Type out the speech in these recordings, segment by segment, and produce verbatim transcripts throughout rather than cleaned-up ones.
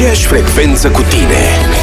aceeași frecvență cu tine.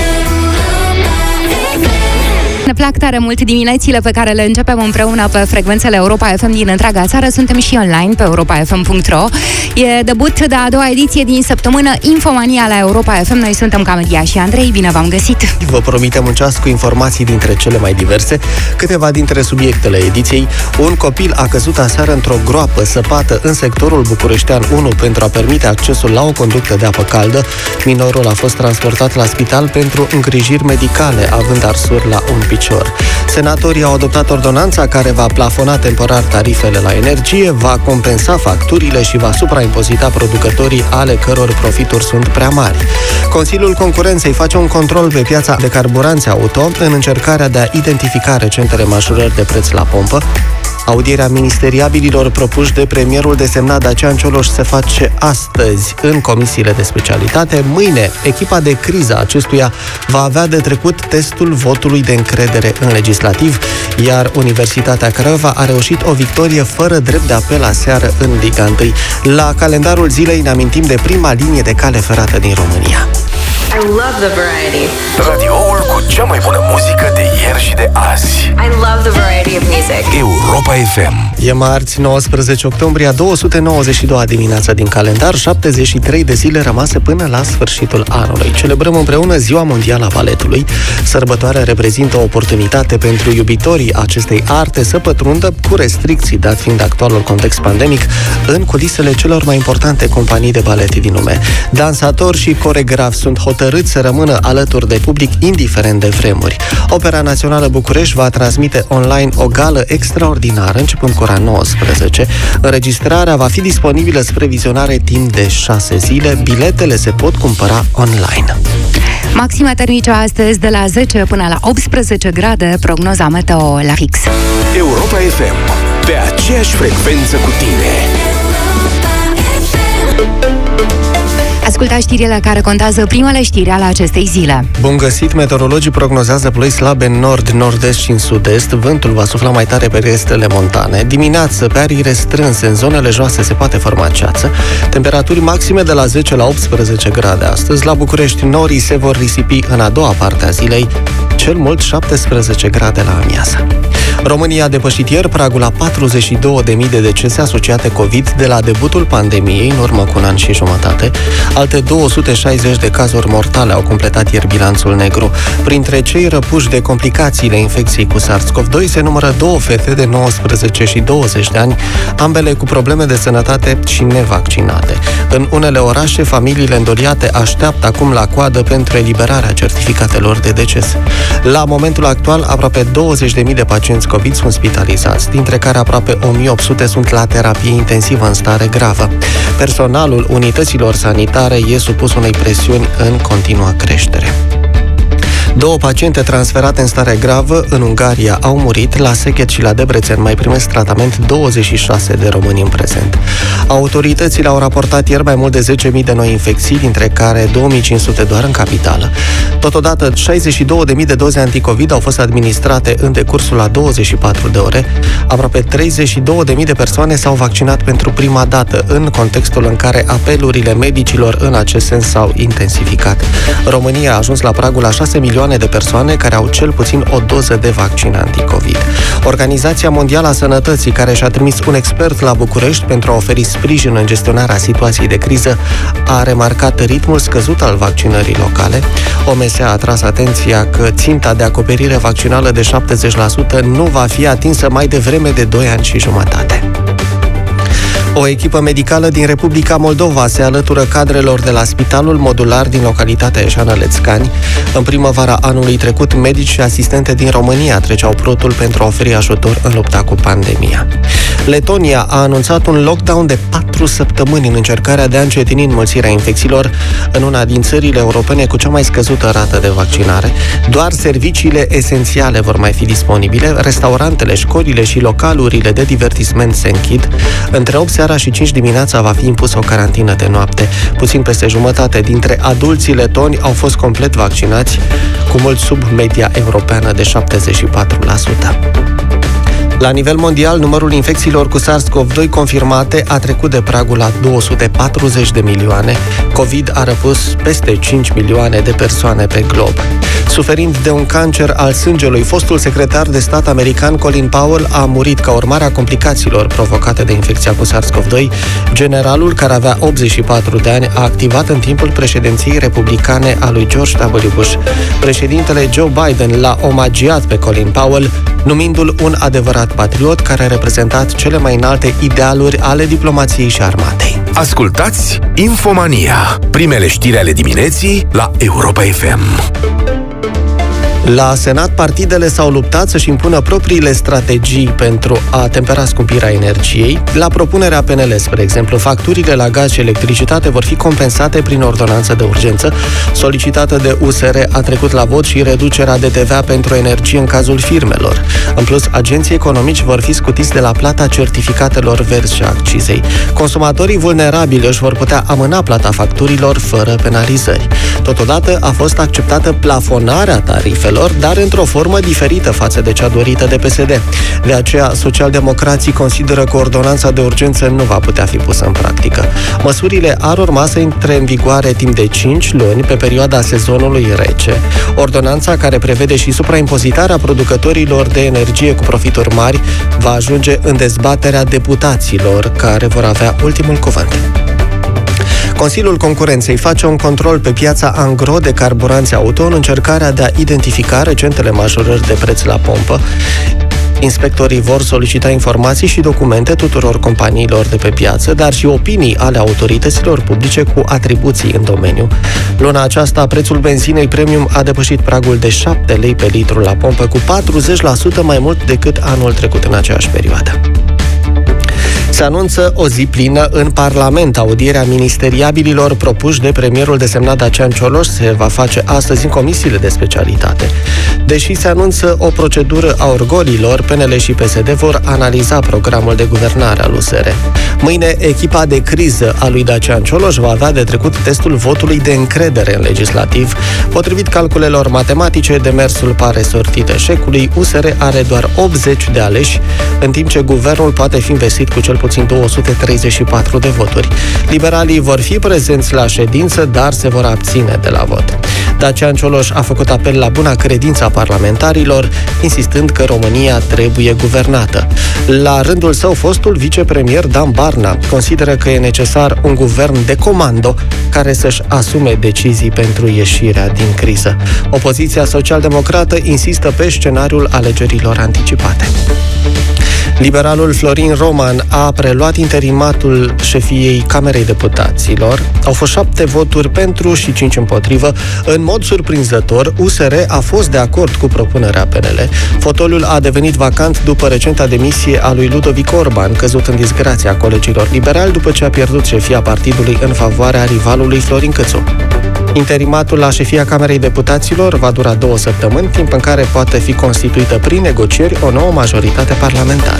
Ne plac tare mult diminețile pe care le începem împreună pe frecvențele Europa F M din întreaga țară. Suntem și online pe europa f m punct r o. E debut de a doua ediție din săptămână Infomania la Europa F M. Noi suntem Camelia și Andrei. Bine v-am găsit! Vă promitem un ceas cu informații dintre cele mai diverse. Câteva dintre subiectele ediției: un copil a căzut aseară într-o groapă săpată în sectorul bucureștean unu pentru a permite accesul la o conductă de apă caldă. Minorul a fost transportat la spital pentru îngrijiri medicale, având arsuri la un picior. Senatorii au adoptat ordonanța care va plafona temporar tarifele la energie, va compensa facturile și va supraimpozita producătorii ale căror profituri sunt prea mari. Consiliul Concurenței face un control pe piața de carburanți auto în încercarea de a identifica recentele majorări de preț la pompă. Audierea ministeriabililor propuși de premierul desemnat Dacian Cioloș se face astăzi în comisiile de specialitate. Mâine, echipa de criză acestuia va avea de trecut testul votului de încredere în legislativ, iar Universitatea Craiova a reușit o victorie fără drept de apel aseară în Liga unu. La calendarul zilei ne amintim de prima linie de cale ferată din România. I love the variety. Radioul cu cea mai bună muzică de ieri și de azi. I love the variety of music. Europa F M. E marți, nouăsprezece octombrie, a două sute nouăzeci și doua dimineața din calendar, șaptezeci și trei de zile rămase până la sfârșitul anului. Celebrăm împreună Ziua Mondială a Baletului. Sărbătoarea reprezintă o oportunitate pentru iubitorii acestei arte să pătrundă, cu restricții, dat fiind actualul context pandemic, în culisele celor mai importante companii de balet din lume. Dansatori și coregrafi sunt hotărâți să rămână alături de public, indiferent de vremuri. Opera Națională București va transmite online o gală extraordinară, începând cu ora nouăsprezece. Înregistrarea va fi disponibilă spre vizionare timp de șase zile. Biletele se pot cumpăra online. Maxima termică astăzi de la zece până la optsprezece grade, prognoza meteo la fix. Europa F M, pe aceeași frecvență cu tine. Ascultați știrile care contează, primele știri ale acestei zile. Bun găsit! Meteorologii prognozează ploi slabe în nord, nord-est și în sud-est. Vântul va sufla mai tare pe restele montane. Dimineață, pe arii restrânse, în zonele joase se poate forma ceață. Temperaturi maxime de la zece la optsprezece grade astăzi. La București, norii se vor risipi în a doua parte a zilei, cel mult șaptesprezece grade la amiază. România a depășit ieri pragul la patruzeci și două de mii de decese asociate COVID de la debutul pandemiei, în urmă cu un an și jumătate. Alte două sute șaizeci de cazuri mortale au completat ieri bilanțul negru. Printre cei răpuși de complicațiile infecției cu SARS-CoV doi se numără două fete de nouăsprezece și douăzeci de ani, ambele cu probleme de sănătate și nevaccinate. În unele orașe, familiile îndoliate așteaptă acum la coadă pentru eliberarea certificatelor de deces. La momentul actual, aproape douăzeci de mii de pacienți COVID sunt spitalizați, dintre care aproape o mie opt sute sunt la terapie intensivă în stare gravă. Personalul unităților sanitare e supus unei presiuni în continuă creștere. Două paciente transferate în stare gravă în Ungaria au murit. La Sechet și la Debrecen mai primesc tratament douăzeci și șase de români în prezent. Autoritățile au raportat ieri mai mult de zece mii de noi infecții, dintre care două mii cinci sute doar în capitală. Totodată, șaizeci și două de mii de doze anticovid au fost administrate în decursul a douăzeci și patru de ore. Aproape treizeci și două de mii de persoane s-au vaccinat pentru prima dată, în contextul în care apelurile medicilor în acest sens s-au intensificat. România a ajuns la pragul la șase milioane de persoane care au cel puțin o doză de vaccin anticovid. Organizația Mondială a Sănătății, care și-a trimis un expert la București pentru a oferi sprijin în gestionarea situației de criză, a remarcat ritmul scăzut al vaccinării locale. O M S a atras atenția că ținta de acoperire vaccinală de șaptezeci la sută nu va fi atinsă mai devreme de doi ani și jumătate. O echipă medicală din Republica Moldova se alătură cadrelor de la Spitalul Modular din localitatea Eșană-Lețcani. În primăvara anului trecut, medici și asistente din România treceau prutul pentru a oferi ajutor în lupta cu pandemia. Letonia a anunțat un lockdown de patru săptămâni în încercarea de a încetini înmulțirea infecțiilor în una din țările europene cu cea mai scăzută rată de vaccinare. Doar serviciile esențiale vor mai fi disponibile, restaurantele, școlile și localurile de divertisment se închid. Între opt seara și cinci dimineața va fi impusă o carantină de noapte. Puțin peste jumătate dintre adulții letoni au fost complet vaccinați, cu mult sub media europeană de șaptezeci și patru la sută. La nivel mondial, numărul infecțiilor cu SARS-CoV doi confirmate a trecut de pragul la două sute patruzeci de milioane. COVID a răpus peste cinci milioane de persoane pe glob. Suferind de un cancer al sângelui, fostul secretar de stat american Colin Powell a murit ca urmare a complicațiilor provocate de infecția cu SARS-CoV doi. Generalul, care avea optzeci și patru de ani, a activat în timpul președinției republicane a lui George W. Bush. Președintele Joe Biden l-a omagiat pe Colin Powell, numindu-l un adevărat patriot care a reprezentat cele mai înalte idealuri ale diplomației și armatei. Ascultați Infomania, primele știri ale dimineții la Europa F M. La Senat, partidele s-au luptat să-și impună propriile strategii pentru a tempera scumpirea energiei. La propunerea P N L, spre exemplu, facturile la gaz și electricitate vor fi compensate prin ordonanță de urgență. Solicitată de U S R a trecut la vot și reducerea de T V A pentru energie în cazul firmelor. În plus, agenții economici vor fi scutiți de la plata certificatelor verzi și accizei. Consumatorii vulnerabili își vor putea amâna plata facturilor fără penalizări. Totodată a fost acceptată plafonarea tarifelor, dar într-o formă diferită față de cea dorită de P S D. De aceea, socialdemocrații consideră că ordonanța de urgență nu va putea fi pusă în practică. Măsurile ar urma să intre în vigoare timp de cinci luni pe perioada sezonului rece. Ordonanța, care prevede și supraimpozitarea producătorilor de energie cu profituri mari, va ajunge în dezbaterea deputaților, care vor avea ultimul cuvânt. Consiliul Concurenței face un control pe piața angro de carburanți auto în încercarea de a identifica recentele majorări de preț la pompă. Inspectorii vor solicita informații și documente tuturor companiilor de pe piață, dar și opinii ale autorităților publice cu atribuții în domeniu. Luna aceasta, prețul benzinei premium a depășit pragul de șapte lei pe litru la pompă, cu patruzeci la sută mai mult decât anul trecut în aceeași perioadă. Se anunță o zi plină în Parlament. Audierea ministeriabililor propuși de premierul desemnat Dacian Cioloș se va face astăzi în comisiile de specialitate. Deși se anunță o procedură a orgolilor, P N L și P S D vor analiza programul de guvernare al U S R. Mâine, echipa de criză a lui Dacian Cioloș va avea de trecut testul votului de încredere în legislativ. Potrivit calculelor matematice, demersul pare sortit eșecului. U S R are doar optzeci de aleși, în timp ce guvernul poate fi investit cu cel puțin două sute treizeci și patru de voturi. Liberalii vor fi prezenți la ședință, dar se vor abține de la vot. Dacian Cioloș a făcut apel la buna credință a parlamentarilor, insistând că România trebuie guvernată. La rândul său, fostul vicepremier Dan Barna consideră că e necesar un guvern de comando care să-și asume decizii pentru ieșirea din criză. Opoziția social-democrată insistă pe scenariul alegerilor anticipate. Liberalul Florin Roman a preluat interimatul șefiei Camerei Deputaților. Au fost șapte voturi pentru și cinci împotrivă. În mod surprinzător, U S R a fost de acord cu propunerea P N L. Fotoliul a devenit vacant după recenta demisie a lui Ludovic Orban, căzut în disgrația colegilor liberali după ce a pierdut șefia partidului în favoarea rivalului Florin Cățu. Interimatul la șefia Camerei Deputaților va dura două săptămâni, timp în care poate fi constituită prin negocieri o nouă majoritate parlamentară.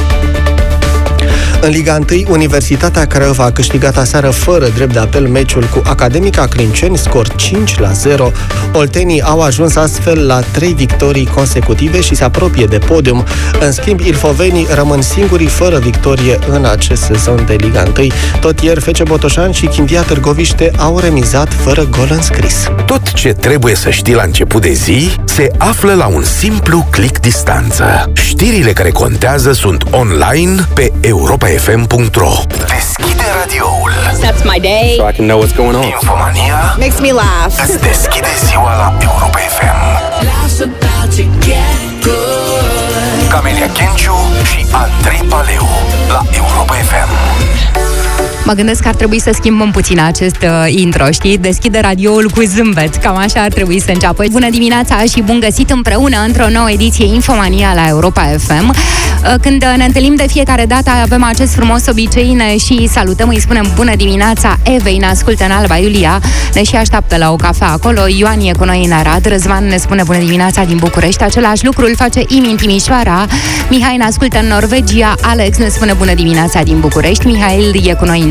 În Liga unu, Universitatea Craiova a câștigat aseară fără drept de apel meciul cu Academica Clinceni, scor cinci la zero. Oltenii au ajuns astfel la trei victorii consecutive și se apropie de podium. În schimb, ilfovenii rămân singurii fără victorie în acest sezon de Liga unu. Tot ieri, F C Botoșani și Chindia Târgoviște au remizat fără gol înscris. Tot ce trebuie să știi la început de zi se află la un simplu click distanță. Știrile care contează sunt online pe europa f m punct r o. Deschide radioul. That's my day. So I can know what's going on. Infomania Makes me laugh. îți deschide ziua la Europa F M. Camelia Kenciu și Andrei Paleu la Europa F M. Mă gândesc că ar trebui să schimbăm puțin acest uh, intro, știi? Deschide radioul cu zâmbet, cam așa ar trebui să înceapă. Bună dimineața și bun găsit împreună într-o nouă ediție Infomania la Europa F M. Uh, când ne întâlnim de fiecare dată, avem acest frumos obicei, ne și salutăm, îi spunem bună dimineața Evei, ne ascultă în Alba Iulia, ne și așteaptă la o cafea acolo, Ioan e cu noi în Arad, Răzvan ne spune bună dimineața din București, același lucru îl face Imi în Timișoara, Mihai ne ascultă în Norvegia, Alex ne spune bună dimineața din București, Mihail e cu noi în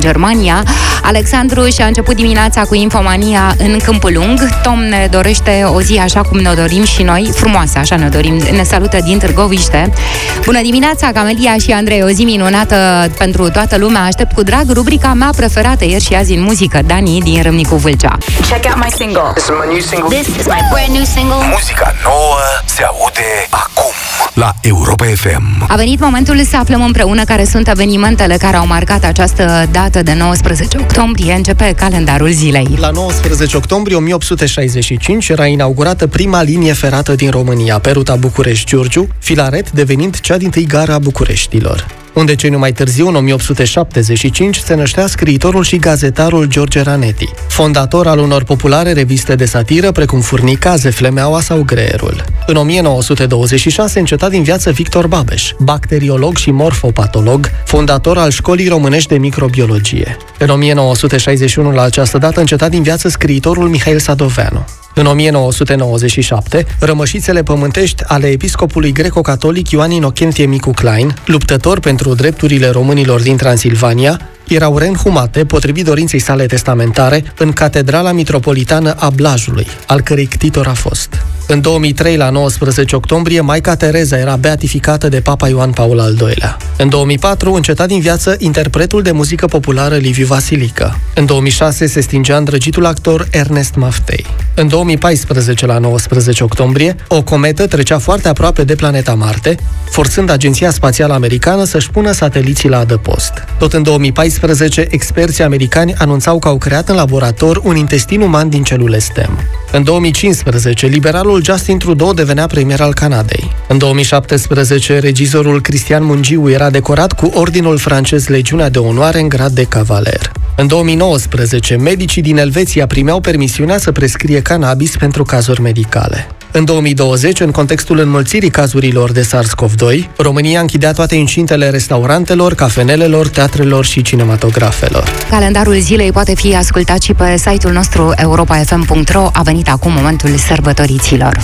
Germania. Alexandru și-a început dimineața cu Infomania în Câmpul Lung. Tom ne dorește o zi așa cum ne dorim și noi, frumoasă, așa ne dorim. Ne salută din Târgoviște. Bună dimineața, Camelia și Andrei, o zi minunată pentru toată lumea. Aștept cu drag rubrica mea preferată ieri și azi în muzică, Dani din Râmnicu Vâlcea. Check out my single. This is my new single. This is my brand new single. Muzica nouă se aude acum la Europa F M. A venit momentul să aflăm împreună care sunt evenimentele care au marcat această dată de nouăsprezece octombrie. Începe calendarul zilei. La nouăsprezece octombrie o mie opt sute șaizeci și cinci era inaugurată prima linie ferată din România, pe ruta București-Giurgiu, Filaret devenind cea dintâi gara a Bucureștilor. Un deceniu mai târziu, în o mie opt sute șaptezeci și cinci, se năștea scriitorul și gazetarul George Ranetti, fondator al unor populare reviste de satiră precum Furnica, Zeflemeaua sau Greierul. În o mie nouă sute douăzeci și șase înceta din viață Victor Babeș, bacteriolog și morfopatolog, fondator al Școlii Românești de Microbiologie. În o mie nouă sute șaizeci și unu, la această dată, înceta din viață scriitorul Mihail Sadoveanu. În o mie nouă sute nouăzeci și șapte, rămășițele pământești ale episcopului greco-catolic Ioan Inocentie Micu Klein, luptător pentru drepturile românilor din Transilvania, erau reînhumate, potrivit dorinței sale testamentare, în Catedrala Mitropolitană a Blajului, al cărei ctitor a fost. În două mii trei, la nouăsprezece octombrie, Maica Tereza era beatificată de Papa Ioan Paul al doilea. În două mii patru, înceta din viață interpretul de muzică populară Liviu Vasilică. În două mii șase, se stingea îndrăgitul actor Ernest Maftei. În două mii paisprezece, la nouăsprezece octombrie, o cometă trecea foarte aproape de planeta Marte, forțând Agenția Spațială Americană să-și pună sateliții la adăpost. Tot în două mii paisprezece, experții americani anunțau că au creat în laborator un intestin uman din celule stem. În două mii cincisprezece, liberalul Justin Trudeau devenea premier al Canadei. În două mii șaptesprezece, regizorul Cristian Mungiu era decorat cu Ordinul francez Legiunea de Onoare în grad de cavaler. În două mii nouăsprezece, medicii din Elveția primeau permisiunea să prescrie cannabis pentru cazuri medicale. În două mii douăzeci, în contextul înmulțirii cazurilor de SARS-CoV doi, România închidea toate incintele restaurantelor, cafenelelor, teatrelor și cinematografelor. Calendarul zilei poate fi ascultat și pe site-ul nostru europa f m punct r o. A venit acum momentul sărbătoriților.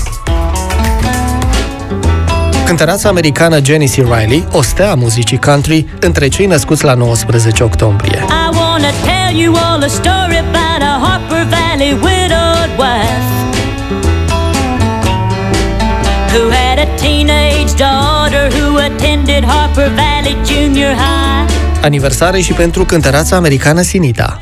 Cântăreața americană Jenny C. Riley, o stea a muzicii country, între cei născuți la nouăsprezece octombrie. I wanna tell you all a story about a Harper Valley widowed wife who had a teenage daughter who attended Harper Valley Junior High. Aniversare și pentru cântăreața americană Sinita.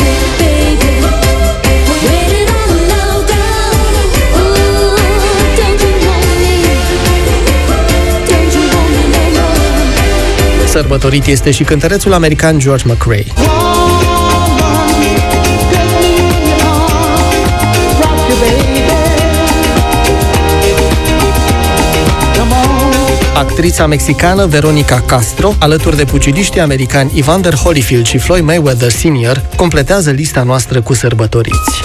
Sărbătorit este și cântărețul american George McRae. Actrița mexicană Veronica Castro, alături de pugiliștii americani Evander Holyfield și Floyd Mayweather senior, completează lista noastră cu sărbătoriți.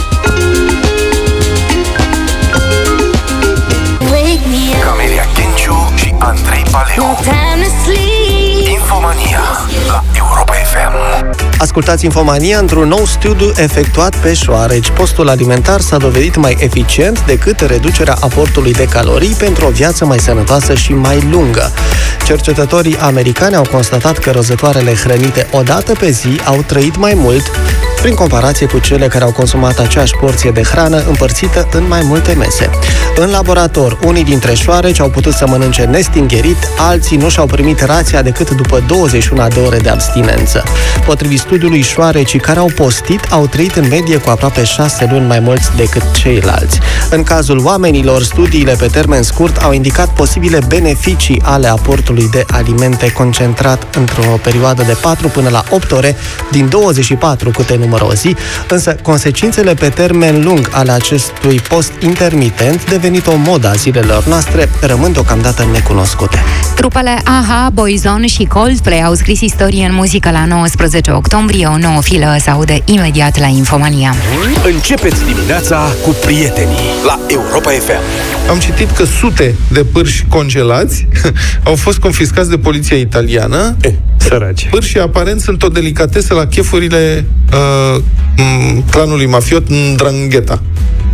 Camelia Kenciu și Andrei Paleu. Infomania la Europa F M. Ascultați Infomania într-un nou studiu efectuat pe șoareci. Postul alimentar s-a dovedit mai eficient decât reducerea aportului de calorii pentru o viață mai sănătoasă și mai lungă. Cercetătorii americani au constatat că rozătoarele hrănite o dată pe zi au trăit mai mult prin comparație cu cele care au consumat aceeași porție de hrană împărțită în mai multe mese. În laborator, unii dintre șoareci au putut să mănânce nestingherit, alții nu și-au primit rația decât după douăzeci și unu de ore de abstinență. Potrivit studiului, șoarecii care au postit au trăit în medie cu aproape șase luni mai mulți decât ceilalți. În cazul oamenilor, studiile pe termen scurt au indicat posibile beneficii ale aportului de alimente concentrat într-o perioadă de patru până la opt ore din douăzeci și patru câte număr o zi, însă consecințele pe termen lung ale acestui post intermitent, devenit o modă a zilelor noastre, rămân deocamdată necunoscute. Trupele A H, Boyzone și Coldplay au scris istorie în muzică la nouăsprezece octombrie. O nouă filă se aude imediat la Infomania. Începeți dimineața cu prietenii la Europa F M. Am citit că sute de pârși congelați au fost confiscați de poliția italiană. E, săraci. Pârșii aparent sunt o delicatesă la chefurile uh, clanului mafiot Ndrangheta.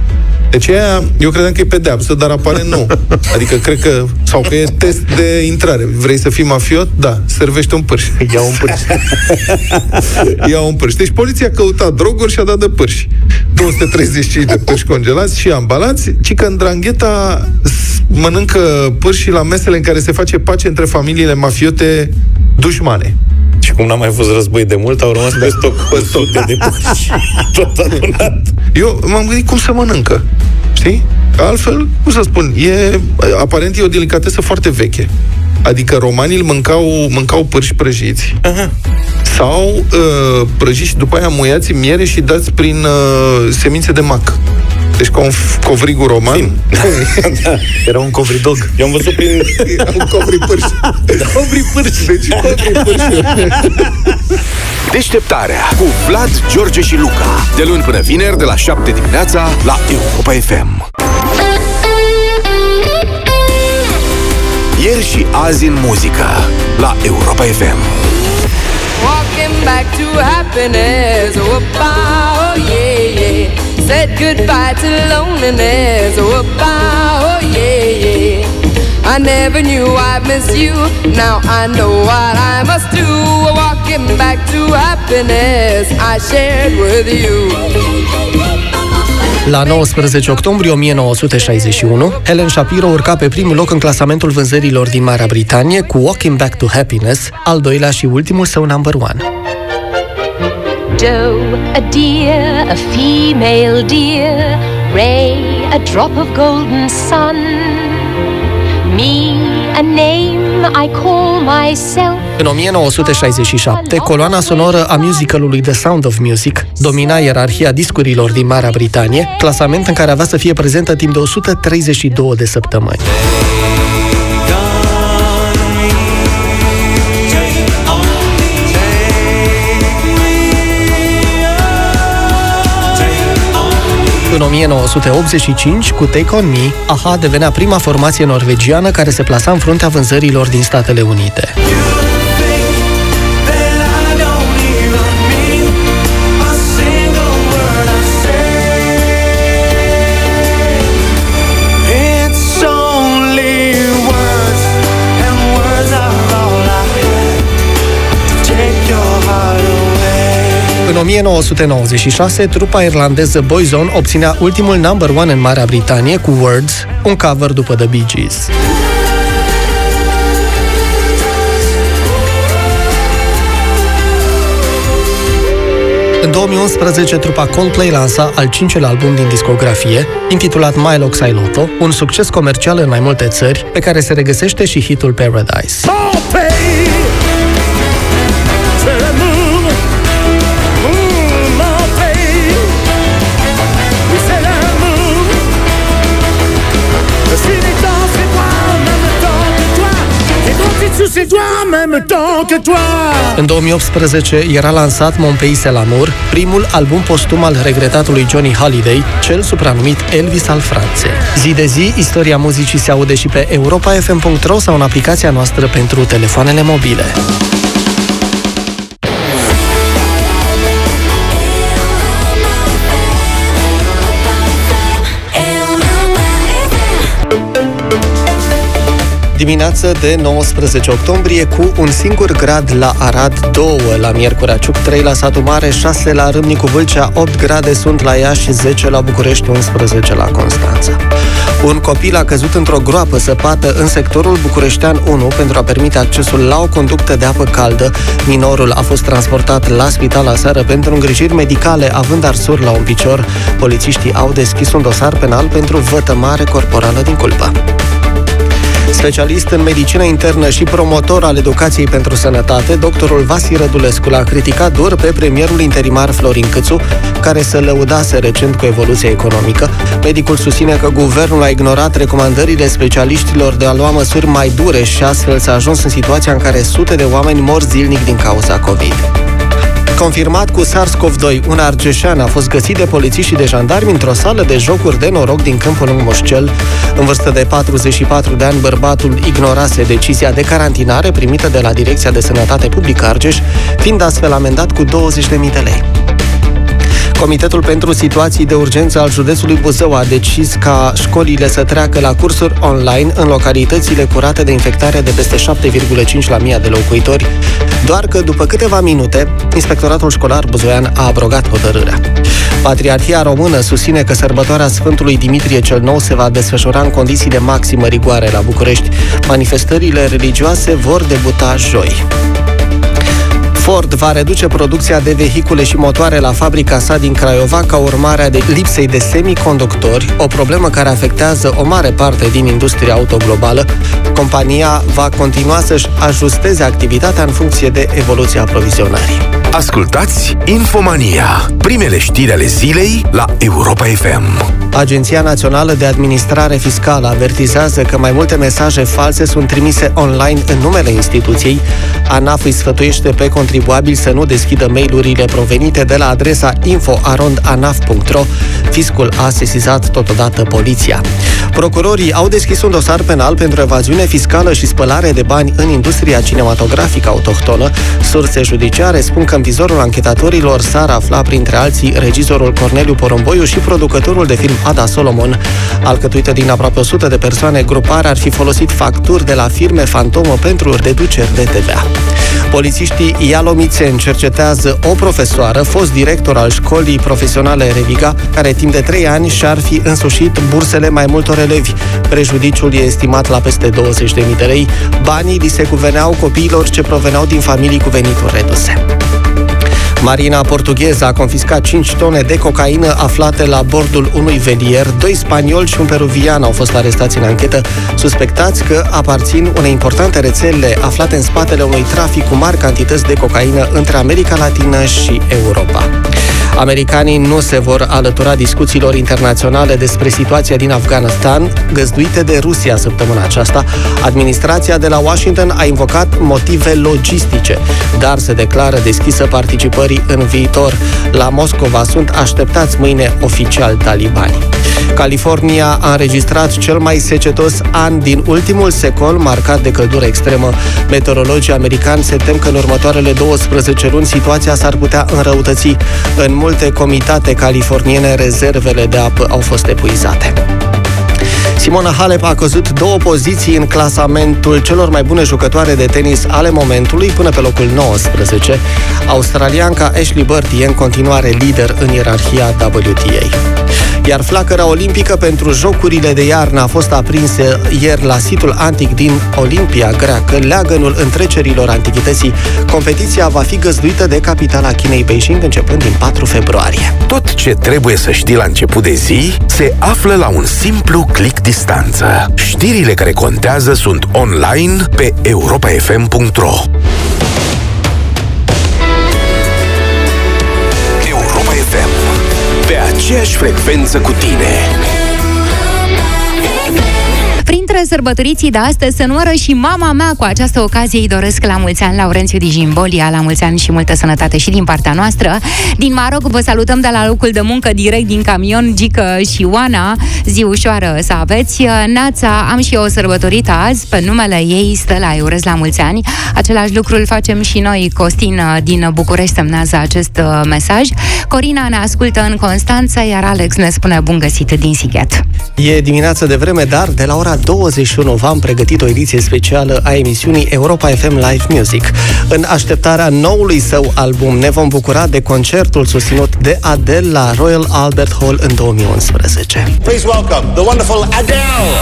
Deci aia, eu credeam că e pedeapsă, dar apare nu. Adică cred că, sau că e test de intrare. Vrei să fii mafiot? Da, servește un pârș. Ia un pârș. Ia un pârș. Deci poliția căuta droguri și a dat de pârși. două sute treizeci și cinci de pârși congelați și ambalați, ci că Ndrangheta mănâncă pârși la mesele în care se face pace între familiile mafiote dușmane. Și cum n-a mai fost război de mult, au rămas pe stoc pe sute de pârși. Tot adunat. Eu m-am gândit cum se mănâncă. Știi? Altfel, cum să spun, e, aparent e o delicatesă foarte veche. Adică romanii îl mâncau, mâncau pârși prăjiți. Aha. Sau uh, prăjiți și după aia muiați în miere și dați prin uh, semințe de mac. Deci ca un covrigul roman. Da. Era un covridog. Eu am văzut prin... Era un covripârși. Da. Covripârși. Deci covripârși. Deșteptarea cu Vlad, George și Luca. De luni până vineri, de la șapte dimineața, la Europa F M. Ieri și azi în muzică, la Europa F M. Walking back to happiness, whoop-a, oh yeah, yeah. Said goodbye to loneliness, whoop-a, oh yeah, yeah. I never knew I'd miss you, now I know what I must do. Walking back to happiness I shared with you. La nouăsprezece octombrie o mie nouă sute șaizeci și unu, Helen Shapiro urca pe primul loc în clasamentul vânzărilor din Marea Britanie cu Walking Back to Happiness, al doilea și ultimul său number one. Doe, a deer, a female deer, Ray, a drop of golden sun, me, a name I call myself. În o mie nouă sute șaizeci și șapte, coloana sonoră a musicalului The Sound of Music domina ierarhia discurilor din Marea Britanie, clasament în care avea să fie prezentă timp de o sută treizeci și două de săptămâni. În o mie nouă sute optzeci și cinci, cu Take On Me, A H A devenea prima formație norvegiană care se plasa în fruntea vânzărilor din Statele Unite. În o mie nouă sute nouăzeci și șase, trupa irlandeză Boyzone obținea ultimul number one în Marea Britanie cu Words, un cover după The Bee Gees. În două mii unsprezece, trupa Coldplay lansa al cincelea album din discografie, intitulat My Loxailoto, un succes comercial în mai multe țări, pe care se regăsește și hitul Paradise. În două mii optsprezece era lansat Mon Pays c'est l'amour, primul album postum al regretatului Johnny Hallyday, cel supranumit Elvis al Franței. Zi de zi, istoria muzicii se aude și pe europa f m punct r o sau în aplicația noastră pentru telefoanele mobile. Dimineață de nouăsprezece octombrie cu un singur grad la Arad, doi la Miercurea Ciuc, trei la Satu Mare, șase la Râmnicu Vâlcea, opt grade sunt la Iași, zece la București, unsprezece la Constanța. Un copil a căzut într-o groapă săpată în sectorul bucureștean unu pentru a permite accesul la o conductă de apă caldă. Minorul a fost transportat la spital aseară pentru îngrijiri medicale, având arsuri la un picior. Polițiștii au deschis un dosar penal pentru vătămare corporală din culpă. Specialist în medicină internă și promotor al educației pentru sănătate, doctorul Vasi Rădulescu l-a criticat dur pe premierul interimar Florin Câțu, care se lăudase recent cu evoluția economică. Medicul susține că guvernul a ignorat recomandările specialiștilor de a lua măsuri mai dure și astfel s-a ajuns în situația în care sute de oameni mor zilnic din cauza COVID. Confirmat cu SARS-CoV doi, un argeșean a fost găsit de polițiști și de jandarmi într-o sală de jocuri de noroc din Câmpul Lung Moșcel. În vârstă de patruzeci și patru de ani, bărbatul ignorase decizia de carantinare primită de la Direcția de Sănătate Publică Argeș, fiind astfel amendat cu douăzeci de mii de lei. Comitetul pentru Situații de Urgență al județului Buzău a decis ca școlile să treacă la cursuri online în localitățile cu rate de infectare de peste șapte virgulă cinci la mie de locuitori, doar că după câteva minute, Inspectoratul Școlar Buzoian a abrogat hotărârea. Patriarhia Română susține că sărbătoarea Sfântului Dimitrie cel Nou se va desfășura în condiții de maximă rigoare la București. Manifestările religioase vor debuta joi. Ford va reduce producția de vehicule și motoare la fabrica sa din Craiova ca urmare a lipsei de semiconductori, o problemă care afectează o mare parte din industria auto globală. Compania va continua să-și ajusteze activitatea în funcție de evoluția aprovizionării. Ascultați Infomania, primele știri ale zilei la Europa F M. Agenția Națională de Administrare Fiscală avertizează că mai multe mesaje false sunt trimise online în numele instituției. ANAF îi sfătuiește pe contribuabili să nu deschidă mail-urile provenite de la adresa info arond anaf punct ro. Fiscul a sesizat totodată poliția. Procurorii au deschis un dosar penal pentru evaziune fiscală și spălare de bani în industria cinematografică autohtonă. Surse judiciare spun că în vizorul anchetatorilor s-ar afla printre alții regizorul Corneliu Porumboiu și producătorul de film Ada Solomon. Alcătuită din aproape o sută de persoane, gruparea ar fi folosit facturi de la firme fantomă pentru deduceri de T V A. Polițiștii Ialomițeni cercetează o profesoară, fost director al școlii profesionale Reviga, care timp de trei ani și-ar fi însușit bursele mai multor elevi. Prejudiciul e estimat la peste douăzeci de mii de lei. Banii li se cuveneau copiilor ce proveneau din familii cu venituri reduse. Marina portugheză a confiscat cinci tone de cocaină aflate la bordul unui velier. Doi spanioli și un peruvian au fost arestați în anchetă, suspectați că aparțin unei importante rețele aflate în spatele unui trafic cu mari cantități de cocaină între America Latină și Europa. Americanii nu se vor alătura discuțiilor internaționale despre situația din Afganistan, găzduite de Rusia săptămâna aceasta. Administrația de la Washington a invocat motive logistice, dar se declară deschisă participării în viitor. La Moscova sunt așteptați mâine oficial talibani. California a înregistrat cel mai secetos an din ultimul secol, marcat de căldură extremă. Meteorologii americani se tem că în următoarele douăsprezece luni situația s-ar putea înrăutăți. În multe comitate californiene, rezervele de apă au fost epuizate. Simona Halep a căzut două poziții în clasamentul celor mai bune jucătoare de tenis ale momentului, până pe locul nouăsprezece. Australianca Ashley Barty e în continuare lider în ierarhia W T A. Iar flacăra olimpică pentru Jocurile de iarnă a fost aprinsă ieri la situl antic din Olimpia greacă, leagănul întrecerilor antichității. Competiția va fi găzduită de capitala Chinei, Beijing, începând din patru februarie. Tot ce trebuie să știi la început de zi se află la un simplu click distanță. Știrile care contează sunt online pe europa f m punct ro. Europa F M, pe aceeași frecvență cu tine. Printre sărbătoriții de astăzi se numără și mama mea. Cu această ocazie îi doresc la mulți ani Laurențiu Dijimbolia, la mulți ani și multă sănătate și din partea noastră. Din Maroc vă salutăm de la locul de muncă, direct din camion, Gică și Oana. Zi ușoară să aveți. Nața, am și eu o sărbătorită azi, pe numele ei Stella, îi urez la mulți ani. Același lucru îl facem și noi. Costin din București semnează acest mesaj. Corina ne ascultă în Constanța, iar Alex ne spune bun găsit din Sighet. E dimineață de vreme, dar de la ora douăzeci și unu v-am pregătit o ediție specială a emisiunii Europa F M Live Music. În așteptarea noului său album ne vom bucura de concertul susținut de Adele la Royal Albert Hall în două mii unsprezece. Please welcome the wonderful Adele!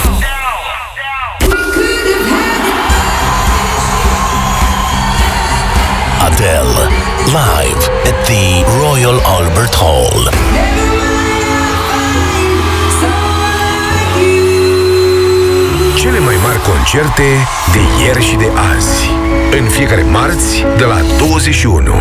Adele, live at the Royal Albert Hall. Cele mai mari concerte de ieri și de azi. În fiecare marți, de la douăzeci și unu.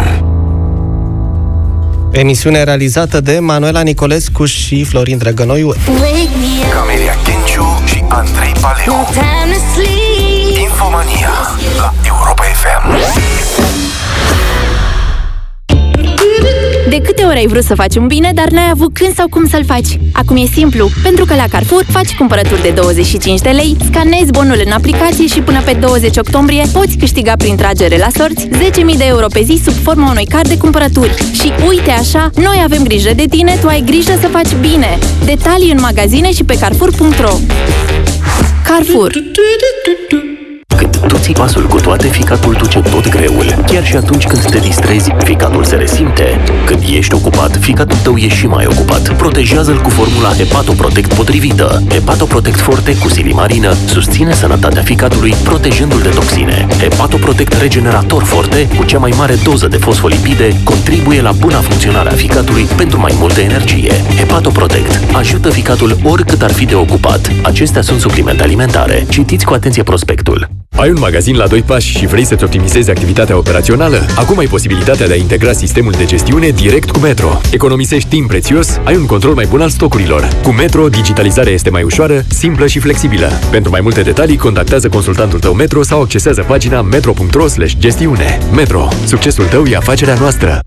Emisiune realizată de Manuela Nicolescu și Florin Drăgănoiu. Camelia Kenciu și Andrei Paleu. Infomania la Europa F M. De De câte ori ai vrut să faci un bine, dar n-ai avut când sau cum să-l faci? Acum e simplu, pentru că la Carrefour faci cumpărături de douăzeci și cinci de lei, scanezi bonul în aplicație și până pe douăzeci octombrie poți câștiga prin tragere la sorți zece mii de euro pe zi sub forma unui card de cumpărături. Și uite așa, noi avem grijă de tine, tu ai grijă să faci bine. Detalii în magazine și pe carrefour punct ro. Carrefour. Când tu ții pasul cu toate, ficatul duce tot greul. Chiar și atunci când te distrezi, ficatul se resimte. Când ești ocupat, ficatul tău e și mai ocupat. Protejează-l cu formula Hepatoprotect potrivită. Hepatoprotect Forte cu silimarină susține sănătatea ficatului, protejându-l de toxine. Hepatoprotect Regenerator Forte, cu cea mai mare doză de fosfolipide, contribuie la buna funcționare a ficatului pentru mai multă energie. Hepatoprotect ajută ficatul oricât ar fi de ocupat. Acestea sunt suplimente alimentare. Citiți cu atenție prospectul. Ai un magazin la doi pași și vrei să-ți optimizezi activitatea operațională? Acum ai posibilitatea de a integra sistemul de gestiune direct cu Metro. Economisești timp prețios, ai un control mai bun al stocurilor. Cu Metro, digitalizarea este mai ușoară, simplă și flexibilă. Pentru mai multe detalii, contactează consultantul tău Metro sau accesează pagina metro punct ro slash gestiune. Metro. Succesul tău e afacerea noastră.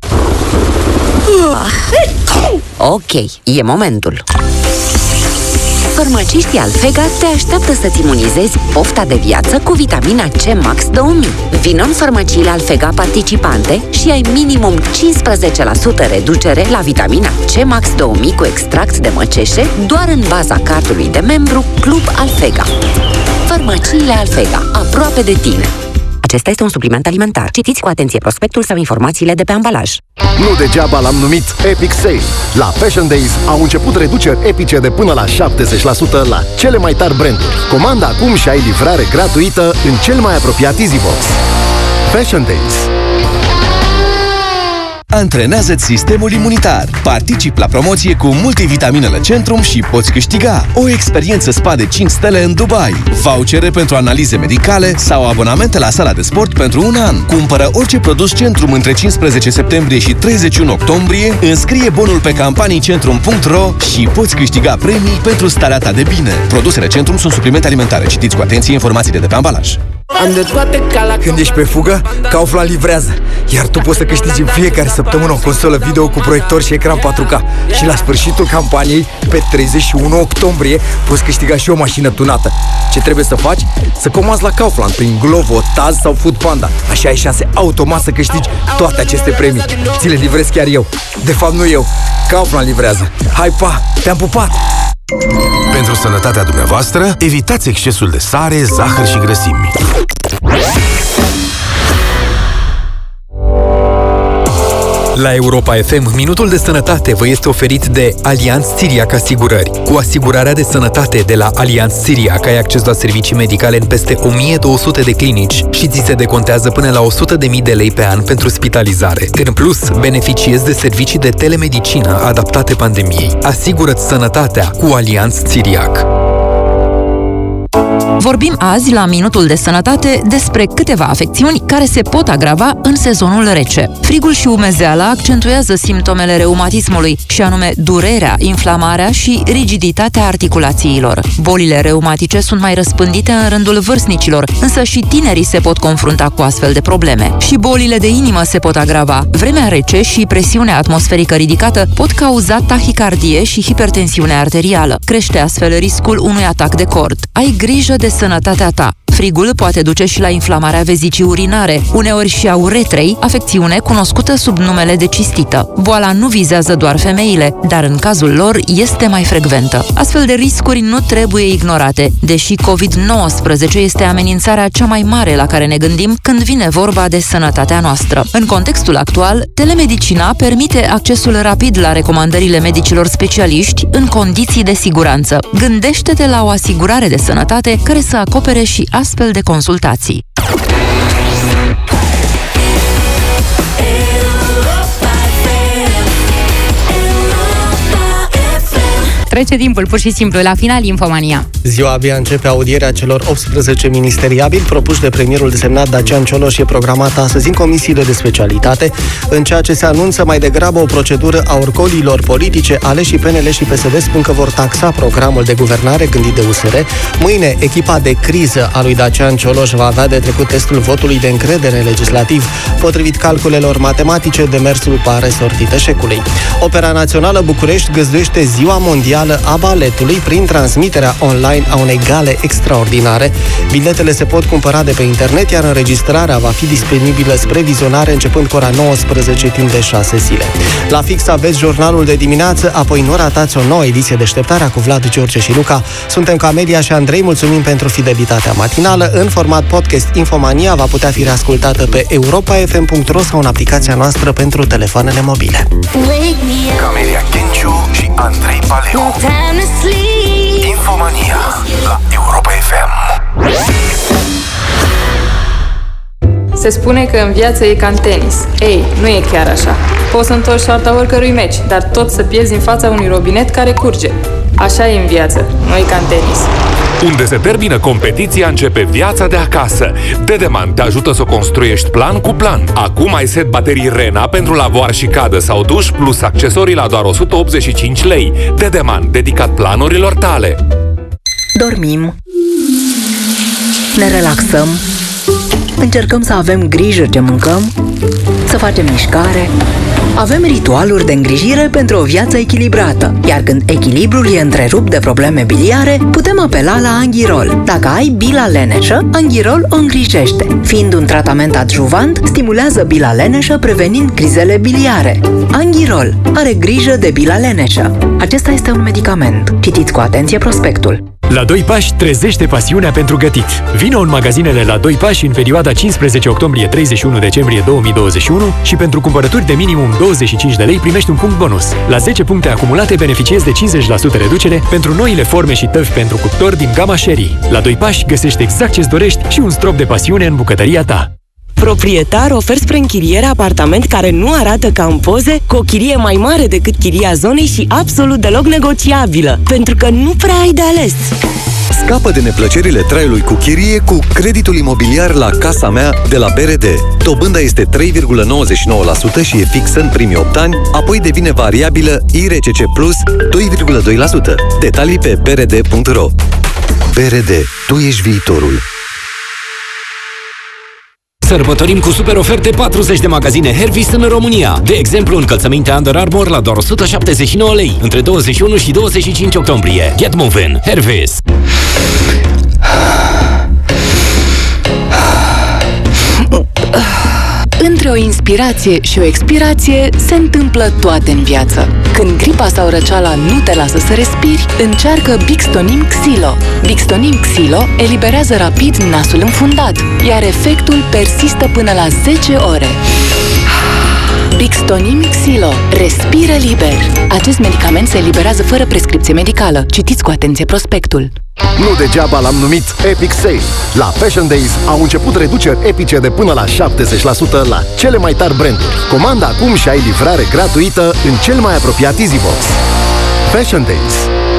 Ok, e momentul. Farmaciștii Alfega te așteaptă să-ți imunizezi pofta de viață cu vitamina C Max două mii. Vino în farmaciile Alfega participante și ai minimum cincisprezece la sută reducere la vitamina C Max două mii cu extract de măceșe doar în baza cardului de membru Club Alfega. Farmaciile Alfega, aproape de tine. Acesta este un supliment alimentar. Citiți cu atenție prospectul sau informațiile de pe ambalaj. Nu degeaba l-am numit Epic Sale. La Fashion Days au început reduceri epice de până la șaptezeci la sută la cele mai tari branduri. Comanda acum și ai livrare gratuită în cel mai apropiat EasyBox. Fashion Days. Antrenează-ți sistemul imunitar. Participi la promoție cu multivitaminele Centrum și poți câștiga o experiență spa de cinci stele în Dubai, vouchere pentru analize medicale sau abonamente la sala de sport pentru un an. Cumpără orice produs Centrum între cincisprezece septembrie și treizeci și unu octombrie, înscrie bonul pe campanii centrum punct ro și poți câștiga premii pentru starea ta de bine. Produsele Centrum sunt suplimente alimentare. Citiți cu atenție informațiile de pe ambalaj. Am de toate ca la... Când ești pe fugă, Kaufland livrează. Iar tu poți să câștigi în fiecare săptămână o consolă video cu proiector și ecran patru K. Și la sfârșitul campaniei, pe treizeci și unu octombrie, poți câștiga și o mașină tunată. Ce trebuie să faci? Să comanzi la Kaufland prin Glovo, Taz sau Foodpanda. Așa ai șanse automat să câștigi toate aceste premii. Ți le livrez chiar eu. De fapt, nu eu. Kaufland livrează. Hai, pa! Te-am pupat! Pentru sănătatea dumneavoastră, evitați excesul de sare, zahăr și grăsimi. La Europa F M, Minutul de Sănătate vă este oferit de Allianz Țiriac Asigurări. Cu asigurarea de sănătate de la Allianz Țiriac ai acces la servicii medicale în peste o mie două sute de clinici și ți se decontează până la o sută de mii de lei pe an pentru spitalizare. În plus, beneficiezi de servicii de telemedicină adaptate pandemiei. Asigură-ți sănătatea cu Allianz Țiriac. Vorbim azi la Minutul de Sănătate despre câteva afecțiuni care se pot agrava în sezonul rece. Frigul și umezeala accentuează simptomele reumatismului, și anume durerea, inflamarea și rigiditatea articulațiilor. Bolile reumatice sunt mai răspândite în rândul vârstnicilor, însă și tinerii se pot confrunta cu astfel de probleme. Și bolile de inimă se pot agrava. Vremea rece și presiunea atmosferică ridicată pot cauza tahicardie și hipertensiune arterială. Crește astfel riscul unui atac de cord. Ai grijă de sănătatea ta. Frigul poate duce și la inflamarea vezicii urinare, uneori și a uretrei, afecțiune cunoscută sub numele de cistită. Boala nu vizează doar femeile, dar în cazul lor este mai frecventă. Astfel de riscuri nu trebuie ignorate, deși covid nouăsprezece este amenințarea cea mai mare la care ne gândim când vine vorba de sănătatea noastră. În contextul actual, telemedicina permite accesul rapid la recomandările medicilor specialiști în condiții de siguranță. Gândește-te la o asigurare de sănătate care să acopere și astfel de consultații. Trece timpul, pur și simplu. La final, Infomania. Ziua abia începe audierea celor optsprezece ministeriabili propuși de premierul desemnat Dacian Cioloș e programată astăzi în comisiile de specialitate, în ceea ce se anunță mai degrabă o procedură a orcolilor politice. Aleșii P N L și P S D spun că vor taxa programul de guvernare gândit de U S R. Mâine, echipa de criză a lui Dacian Cioloș va avea de trecut testul votului de încredere legislativ. Potrivit calculelor matematice, demersul pare sortit eșecului. Opera Națională București găzduiește Ziua Mondială a Baletului prin transmiterea online a unei gale extraordinare. Biletele se pot cumpăra de pe internet, iar înregistrarea va fi disponibilă spre vizionare începând cu ora nouăsprezece timp de șase zile. La fix aveți jurnalul de dimineață, apoi nu ratați o nouă ediție Deșteptarea cu Vlad, George și Luca. Suntem ca Media și Andrei, mulțumim pentru fidelitatea matinală. În format podcast, Infomania va putea fi reascultată pe europa f m punct r o sau în aplicația noastră pentru telefoanele mobile. Camelia Kenciu și Andrei Paleu. Infomania la Europa F M. Se spune că în viață e ca în tenis. Ei, nu e chiar așa. Poți să întorci soarta oricărui meci, dar tot să pierzi în fața unui robinet care curge. Așa e în viață, nu e ca în tenis. Unde se termină competiția, începe viața de acasă. Dedeman te ajută să o construiești plan cu plan. Acum ai set baterii Rena pentru lavoar și cadă sau duș, plus accesorii la doar o sută optzeci și cinci lei. Dedeman, dedicat planurilor tale. Dormim, ne relaxăm, încercăm să avem grijă ce mâncăm, să facem mișcare. Avem ritualuri de îngrijire pentru o viață echilibrată, iar când echilibrul e întrerupt de probleme biliare, putem apela la Anghirol. Dacă ai bila leneșă, Anghirol o îngrijește. Fiind un tratament adjuvant, stimulează bila leneșă prevenind crizele biliare. Anghirol are grijă de bila leneșă. Acesta este un medicament. Citiți cu atenție prospectul. La doi pași trezește pasiunea pentru gătit. Vino în magazinele La doi pași în perioada cincisprezece octombrie - treizeci și unu decembrie două mii douăzeci și unu și pentru cumpărături de minimum douăzeci și cinci de lei primești un punct bonus. La zece puncte acumulate beneficiezi de cincizeci la sută reducere pentru noile forme și tăvi pentru cuptor din gama Sherry. La doi pași găsești exact ce-ți dorești și un strop de pasiune în bucătăria ta. Proprietar ofer spre închiriere apartament care nu arată ca în poze, cu o chirie mai mare decât chiria zonei și absolut deloc negociabilă, pentru că nu prea ai de ales. Scapă de neplăcerile traiului cu chirie cu creditul imobiliar la Casa Mea de la B R D. Dobânda este trei virgulă nouăzeci și nouă la sută și e fixă în primii opt ani, apoi devine variabilă I R C C plus doi virgulă doi la sută. Detalii pe b r d punct r o. B R D. Tu ești viitorul. Sărbătorim cu super oferte patruzeci de magazine Hervis în România. De exemplu, încălțăminte Under Armour la doar o sută șaptezeci și nouă lei, între douăzeci și unu și douăzeci și cinci octombrie. Get moving! Hervis! Între o inspirație și o expirație se întâmplă toate în viață. Când gripa sau răceala nu te lasă să respiri, încearcă Bixtonim Xylo. Bixtonim Xylo eliberează rapid nasul înfundat, iar efectul persistă până la zece ore. Bixtonim Xylo. Respiră liber. Acest medicament se eliberează fără prescripție medicală. Citiți cu atenție prospectul. Nu degeaba l-am numit Epic Sale. La Fashion Days au început reduceri epice de până la șaptezeci la sută la cele mai tari branduri. Comanda acum și ai livrare gratuită în cel mai apropiat EasyBox. Fashion Days.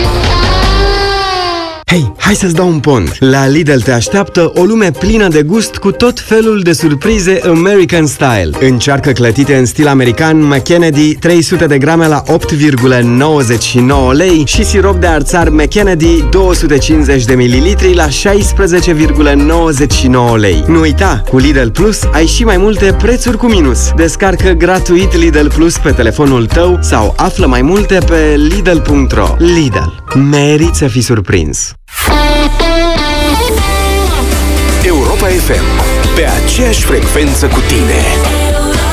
Hei, hai să-ți dau un pont! La Lidl te așteaptă o lume plină de gust cu tot felul de surprize American Style. Încearcă clătite în stil american McKennedy trei sute de grame la opt virgulă nouăzeci și nouă lei și sirop de arțar McKennedy două sute cincizeci de mililitri la șaisprezece virgulă nouăzeci și nouă lei. Nu uita, cu Lidl Plus ai și mai multe prețuri cu minus. Descarcă gratuit Lidl Plus pe telefonul tău sau află mai multe pe lidl punct r o. Lidl. Meriți să fii surprins! Europa F M, pe aceeași frecvență cu tine.